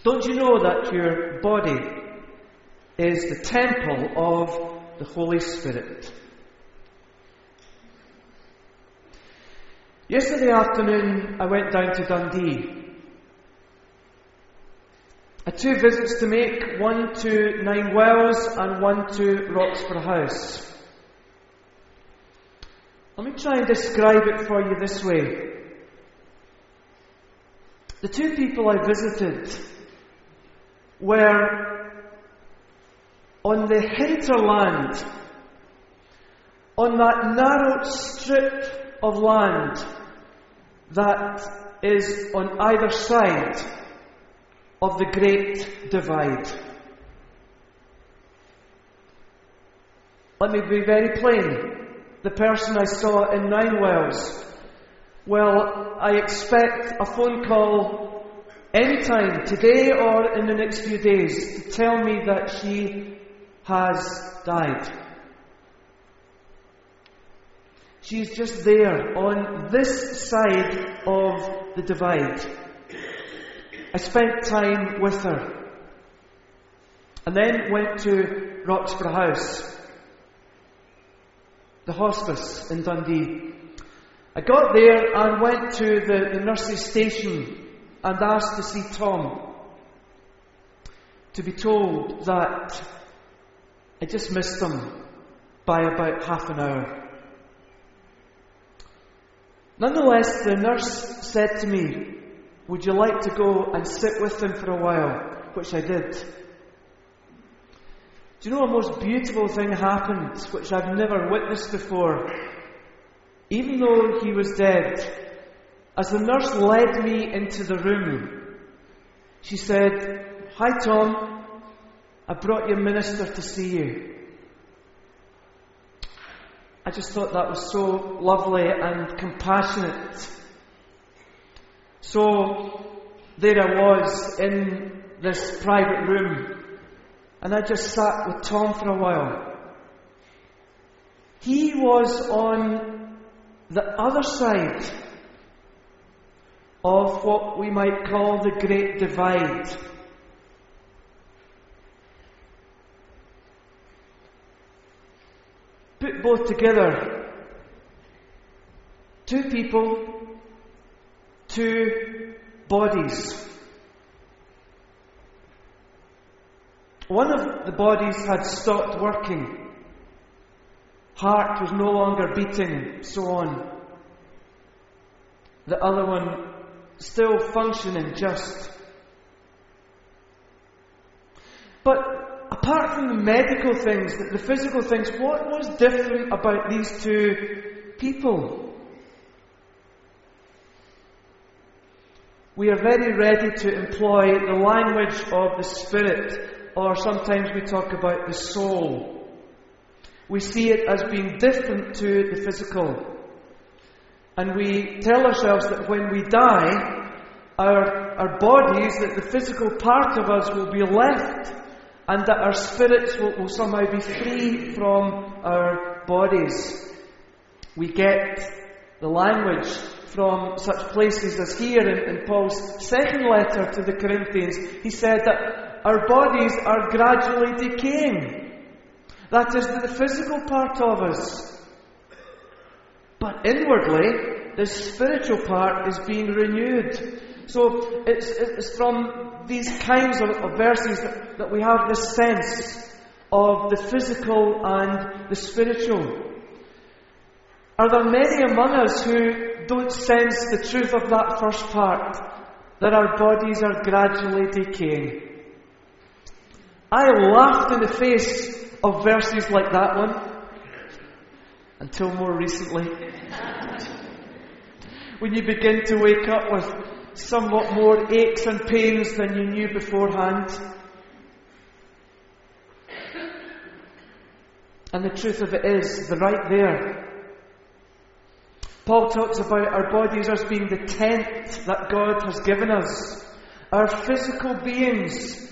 Don't you know that your body is the temple of the Holy Spirit? Yesterday afternoon, I went down to Dundee. I had 2 visits to make, one to Nine Wells and one to Roxburgh House. Let me try and describe it for you this way. The 2 people I visited were on the hinterland, on that narrow strip of land that is on either side of the Great Divide. Let me be very plain. The person I saw in Nine Wells, well, I expect a phone call anytime, today or in the next few days, to tell me that she has died. She's just there on this side of the divide. I spent time with her and then went to Roxburgh House, the hospice in Dundee. I got there and went to the nurse's station and asked to see Tom, to be told that I just missed him by about half an hour. Nonetheless, the nurse said to me, "Would you like to go and sit with him for a while?" Which I did. Do you know a most beautiful thing happened, which I've never witnessed before? Even though he was dead, as the nurse led me into the room, she said, "Hi Tom, I brought your minister to see you." I just thought that was so lovely and compassionate. So there I was in this private room, and I just sat with Tom for a while. He was on the other side of what we might call the Great Divide. Put both together, 2 people, 2 bodies. One of the bodies had stopped working. Heart was no longer beating, so on. The other one still functioning just. But apart from the medical things, the physical things, what was different about these 2 people? We are very ready to employ the language of the Spirit, or sometimes we talk about the soul. We see it as being different to the physical. And we tell ourselves that when we die, our bodies, that the physical part of us will be left, and that our spirits will somehow be free from our bodies. We get the language from such places as here in Paul's second letter to the Corinthians. He said that our bodies are gradually decaying. That is the physical part of us. But inwardly, the spiritual part is being renewed. So it's from these kinds of verses that we have this sense of the physical and the spiritual. Are there many among us who don't sense the truth of that first part, that our bodies are gradually decaying? I laughed in the face of verses like that one, until more recently. When you begin to wake up with somewhat more aches and pains than you knew beforehand. And the truth of it is, they're right there. Paul talks about our bodies as being the tent that God has given us. Our physical beings,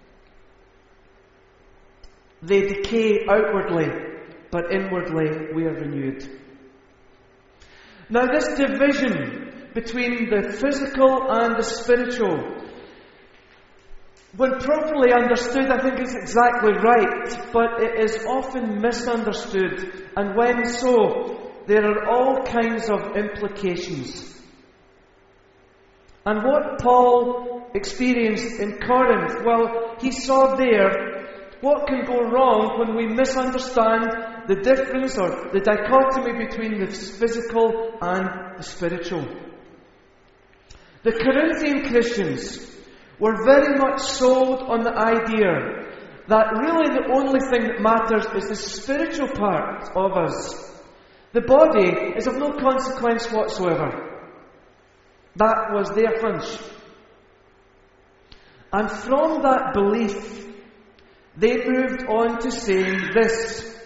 they decay outwardly, but inwardly we are renewed. Now this division between the physical and the spiritual when properly understood, I think it's exactly right, but it is often misunderstood, and when so, there are all kinds of implications. And what Paul experienced in Corinth, well, he saw there what can go wrong when we misunderstand the difference or the dichotomy between the physical and the spiritual. The Corinthian Christians were very much sold on the idea that really the only thing that matters is the spiritual part of us. The body is of no consequence whatsoever. That was their hunch. And from that belief, they moved on to saying this: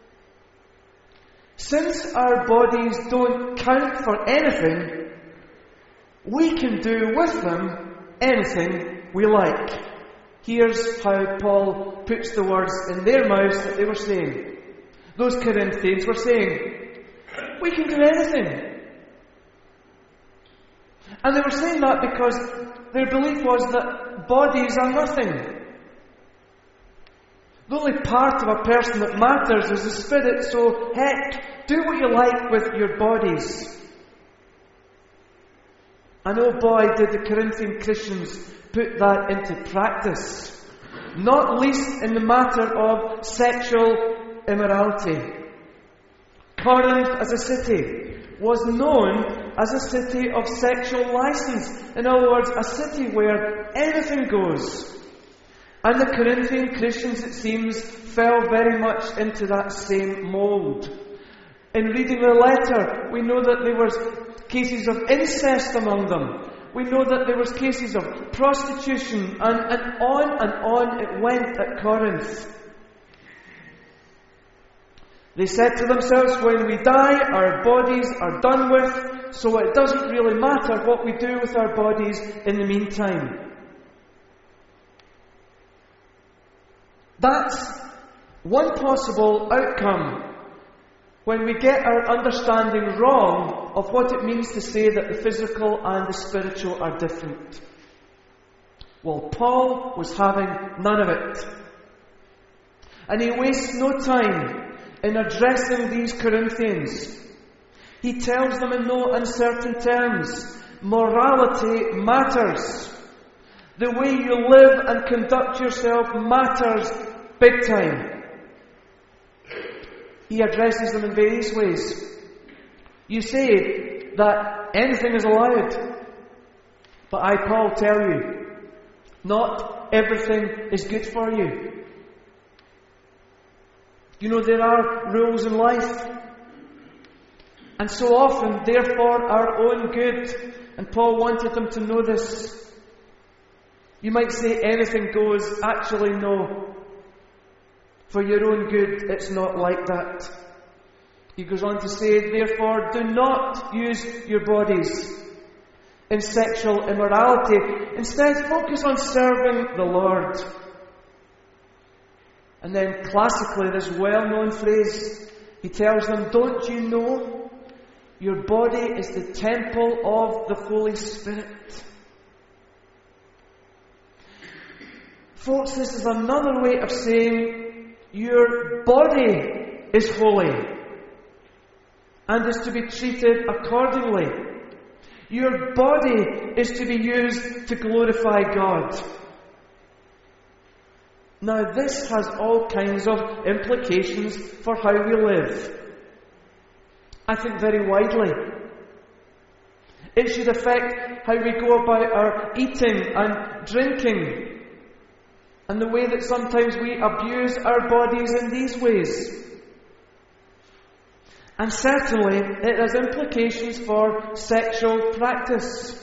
since our bodies don't count for anything, we can do with them anything we like. Here's how Paul puts the words in their mouths that they were saying. Those Corinthians were saying, we can do anything. And they were saying that because their belief was that bodies are nothing. The only part of a person that matters is the spirit, so heck, do what you like with your bodies. And oh boy, did the Corinthian Christians put that into practice. Not least in the matter of sexual immorality. Corinth as a city was known as a city of sexual license. In other words, a city where anything goes. And the Corinthian Christians, it seems, fell very much into that same mould. In reading the letter, we know that there was cases of incest among them. We know that there was cases of prostitution, and on it went at Corinth. They said to themselves, when we die, our bodies are done with, so it doesn't really matter what we do with our bodies in the meantime. That's one possible outcome when we get our understanding wrong of what it means to say that the physical and the spiritual are different. Well, Paul was having none of it. And he wastes no time in addressing these Corinthians. He tells them in no uncertain terms, morality matters. The way you live and conduct yourself matters big time. He addresses them in various ways. You say that anything is allowed, but I, Paul, tell you, not everything is good for you. You know, there are rules in life, and so often, therefore, our own good. And Paul wanted them to know this. You might say anything goes. Actually, no. For your own good, it's not like that. He goes on to say, therefore, do not use your bodies in sexual immorality. Instead, focus on serving the Lord. And then, classically, this well-known phrase, he tells them, don't you know your body is the temple of the Holy Spirit? Folks, this is another way of saying your body is holy and is to be treated accordingly. Your body is to be used to glorify God. Now, this has all kinds of implications for how we live. I think very widely. It should affect how we go about our eating and drinking, and the way that sometimes we abuse our bodies in these ways. And certainly, it has implications for sexual practice.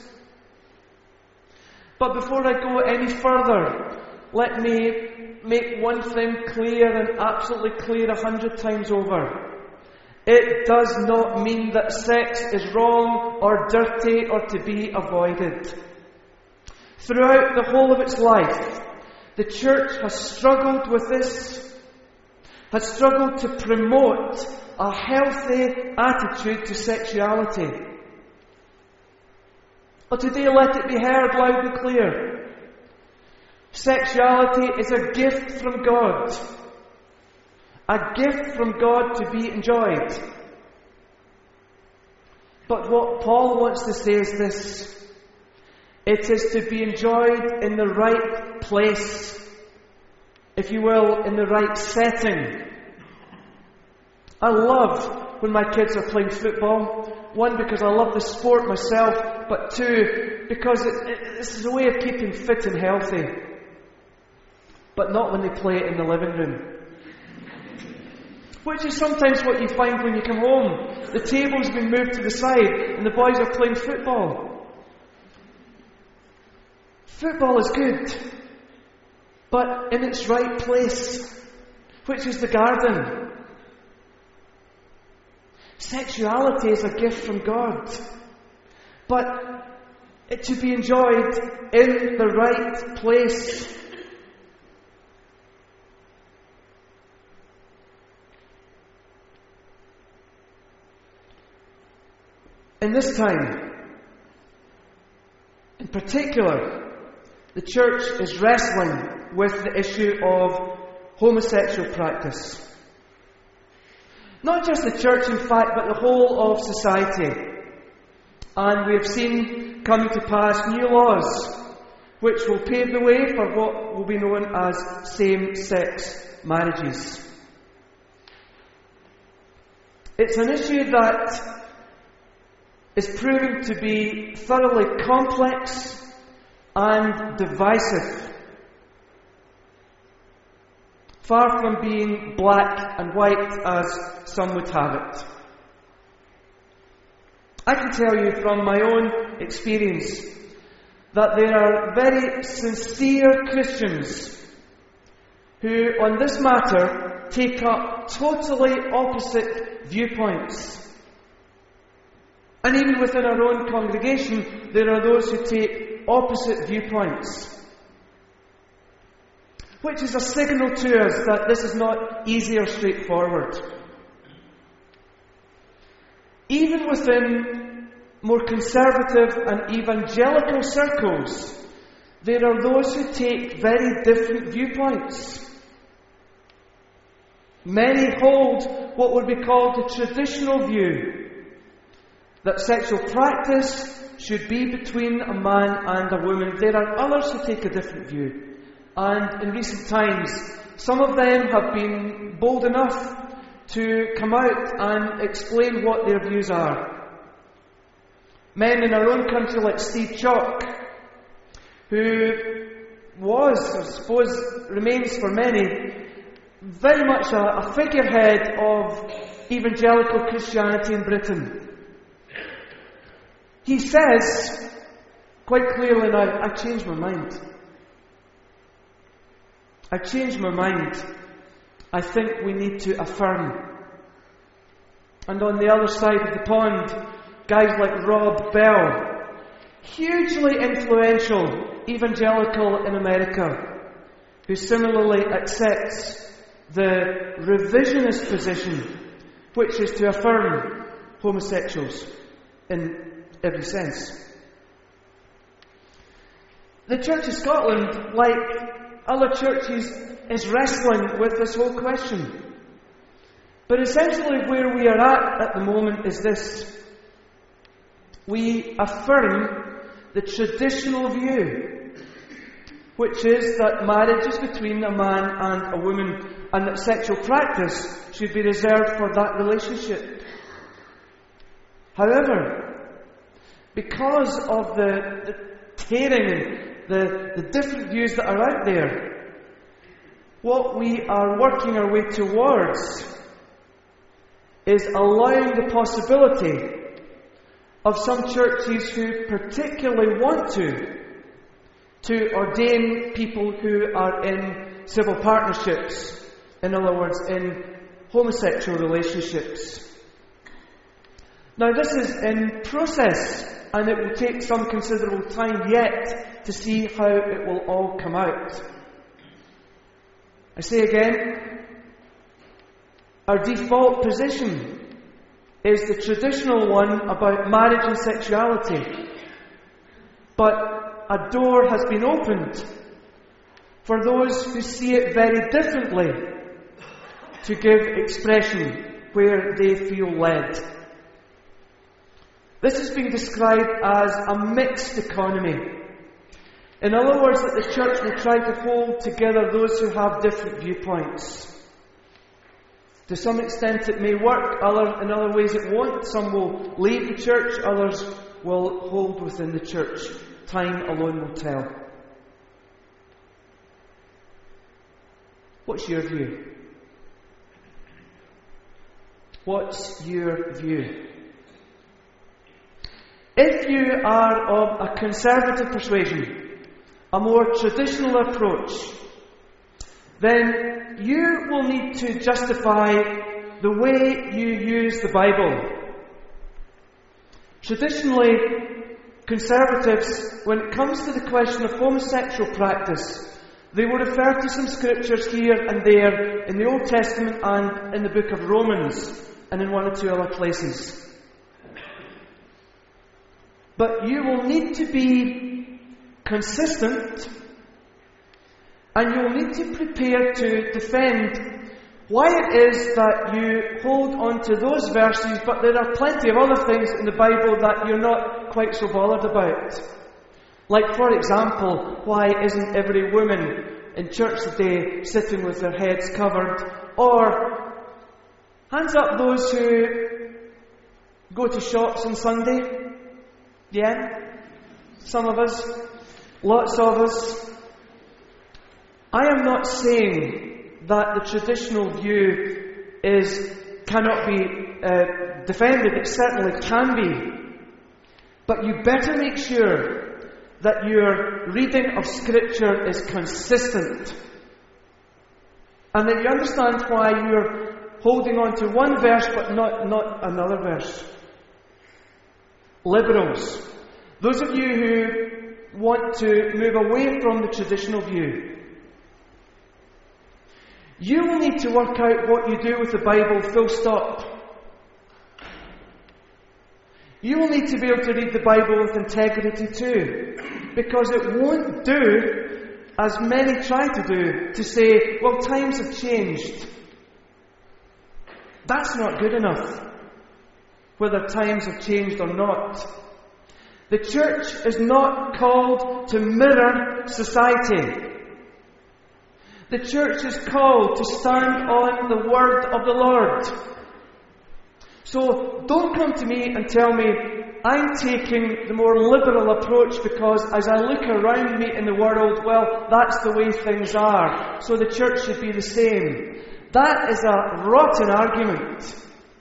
But before I go any further, let me make one thing clear and absolutely clear 100 times over. It does not mean that sex is wrong or dirty or to be avoided. Throughout the whole of its life, the church has struggled with this, has struggled to promote a healthy attitude to sexuality. But today let it be heard loud and clear. Sexuality is a gift from God. A gift from God to be enjoyed. But what Paul wants to say is this: it is to be enjoyed in the right place, if you will, in the right setting. I love when my kids are playing football. One, because I love the sport myself, but two, because this is a way of keeping fit and healthy. But not when they play it in the living room. Which is sometimes what you find when you come home. The table's been moved to the side and the boys are playing football. Football is good, but in its right place, which is the garden. Sexuality is a gift from God, but it to be enjoyed in the right place. In this time, in particular, the church is wrestling with the issue of homosexual practice. Not just the church, in fact, but the whole of society. And we have seen coming to pass new laws which will pave the way for what will be known as same-sex marriages. It's an issue that is proving to be thoroughly complex and divisive. Far from being black and white as some would have it. I can tell you from my own experience that there are very sincere Christians who on this matter take up totally opposite viewpoints. And even within our own congregation, there are those who take opposite viewpoints. Which is a signal to us that this is not easy or straightforward. Even within more conservative and evangelical circles, there are those who take very different viewpoints. Many hold what would be called the traditional view, that sexual practice should be between a man and a woman. There are others who take a different view. And in recent times, some of them have been bold enough to come out and explain what their views are. Men in our own country like Steve Chalk, who was, I suppose remains for many, very much a figurehead of evangelical Christianity in Britain. He says, quite clearly now, I changed my mind. I changed my mind. I think we need to affirm. And on the other side of the pond, guys like Rob Bell, hugely influential evangelical in America, who similarly accepts the revisionist position, which is to affirm homosexuals in every sense. The Church of Scotland, like other churches, is wrestling with this whole question. But essentially where we are at the moment is this. We affirm the traditional view, which is that marriage is between a man and a woman, and that sexual practice should be reserved for that relationship. However, because of the tearing and the different views that are out there, what we are working our way towards is allowing the possibility of some churches who particularly want to ordain people who are in civil partnerships, in other words, in homosexual relationships. Now this is in process, and it will take some considerable time yet to see how it will all come out. I say again, our default position is the traditional one about marriage and sexuality. But a door has been opened for those who see it very differently to give expression where they feel led. This has been described as a mixed economy. In other words, that the church will try to hold together those who have different viewpoints. To some extent it may work, in other ways it won't. Some will leave the church, others will hold within the church. Time alone will tell. What's your view? What's your view? If you are of a conservative persuasion, a more traditional approach, then you will need to justify the way you use the Bible. Traditionally, conservatives, when it comes to the question of homosexual practice, they will refer to some scriptures here and there in the Old Testament and in the book of Romans and in one or two other places. But you will need to be consistent, and you'll need to prepare to defend why it is that you hold on to those verses, but there are plenty of other things in the Bible that you're not quite so bothered about. Like, for example, why isn't every woman in church today sitting with their heads covered? Or, hands up those who go to shops on Sunday. Yeah? Some of us. Lots of us. I am not saying that the traditional view cannot be defended. It certainly can be. But you better make sure that your reading of Scripture is consistent. And that you understand why you're holding on to one verse but not another verse. Liberals, those of you who want to move away from the traditional view, you will need to work out what you do with the Bible, full stop. You will need to be able to read the Bible with integrity too, because it won't do, as many try to do, to say, well, times have changed. That's not good enough, whether times have changed or not. The church is not called to mirror society. The church is called to stand on the word of the Lord. So don't come to me and tell me I'm taking the more liberal approach because as I look around me in the world, well, that's the way things are, so the church should be the same. That is a rotten argument.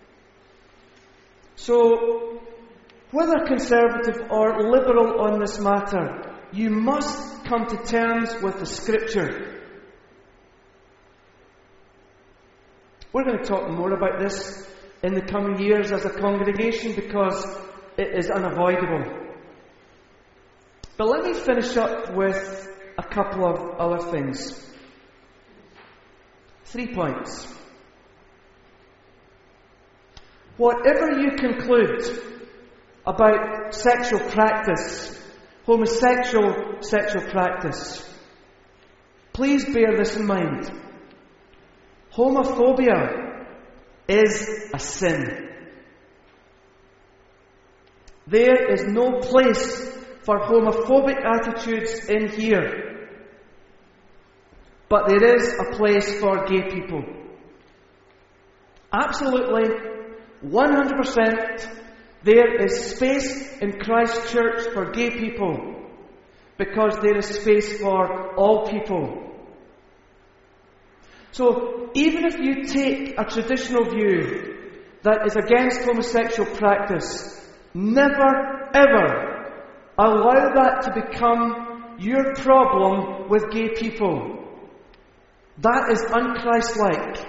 So, whether conservative or liberal on this matter, you must come to terms with the Scripture. We're going to talk more about this in the coming years as a congregation because it is unavoidable. But let me finish up with a couple of other things. 3 points. Whatever you conclude about sexual practice, homosexual sexual practice, please bear this in mind. Homophobia is a sin. There is no place for homophobic attitudes in here. But there is a place for gay people. Absolutely, 100%, there is space in Christ Church for gay people because there is space for all people. So, even if you take a traditional view that is against homosexual practice, never ever allow that to become your problem with gay people. That is un-Christ-like.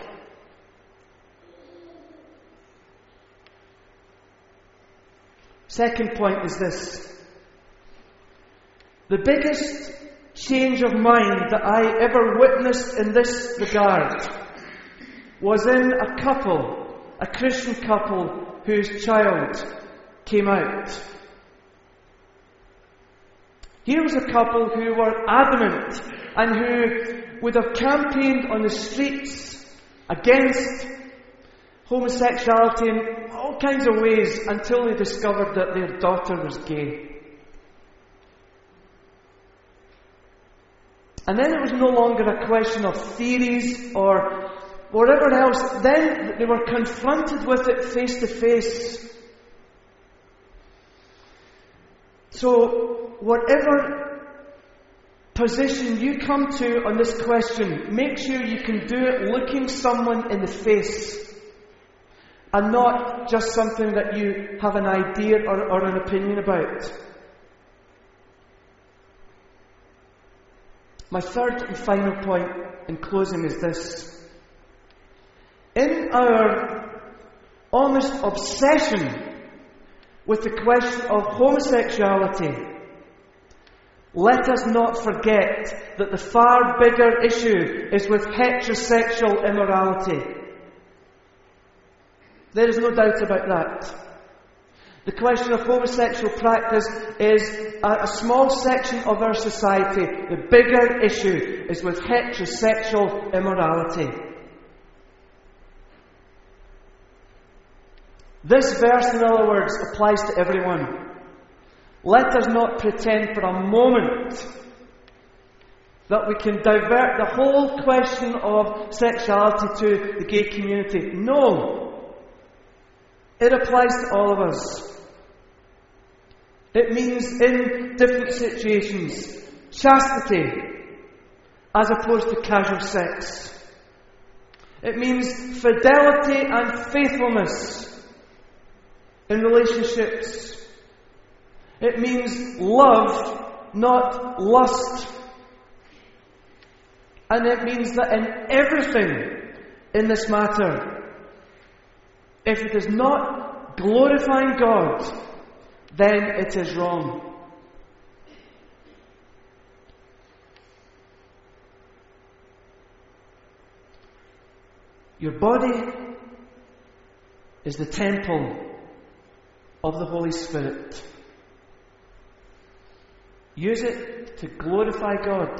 Second point is this. The biggest change of mind that I ever witnessed in this regard was in a couple, a Christian couple whose child came out. Here was a couple who were adamant and who would have campaigned on the streets against homosexuality in all kinds of ways until they discovered that their daughter was gay. And then it was no longer a question of theories or whatever else. Then they were confronted with it face to face. So, whatever position you come to on this question, make sure you can do it looking someone in the face and not just something that you have an idea or an opinion about. My third and final point in closing is this. In our almost obsession with the question of homosexuality, let us not forget that the far bigger issue is with heterosexual immorality. There is no doubt about that. The question of homosexual practice is a small section of our society. The bigger issue is with heterosexual immorality. This verse, in other words, applies to everyone. Let us not pretend for a moment that we can divert the whole question of sexuality to the gay community. No. It applies to all of us. It means in different situations, chastity as opposed to casual sex. It means fidelity and faithfulness in relationships. It means love, not lust. And it means that in everything in this matter, if it is not glorifying God, then it is wrong. Your body is the temple of the Holy Spirit. Use it to glorify God.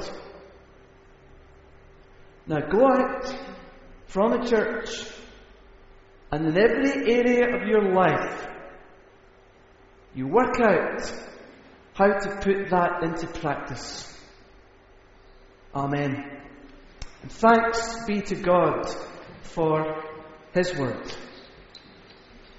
Now go out from the church and in every area of your life you work out how to put that into practice. Amen. And thanks be to God for His word.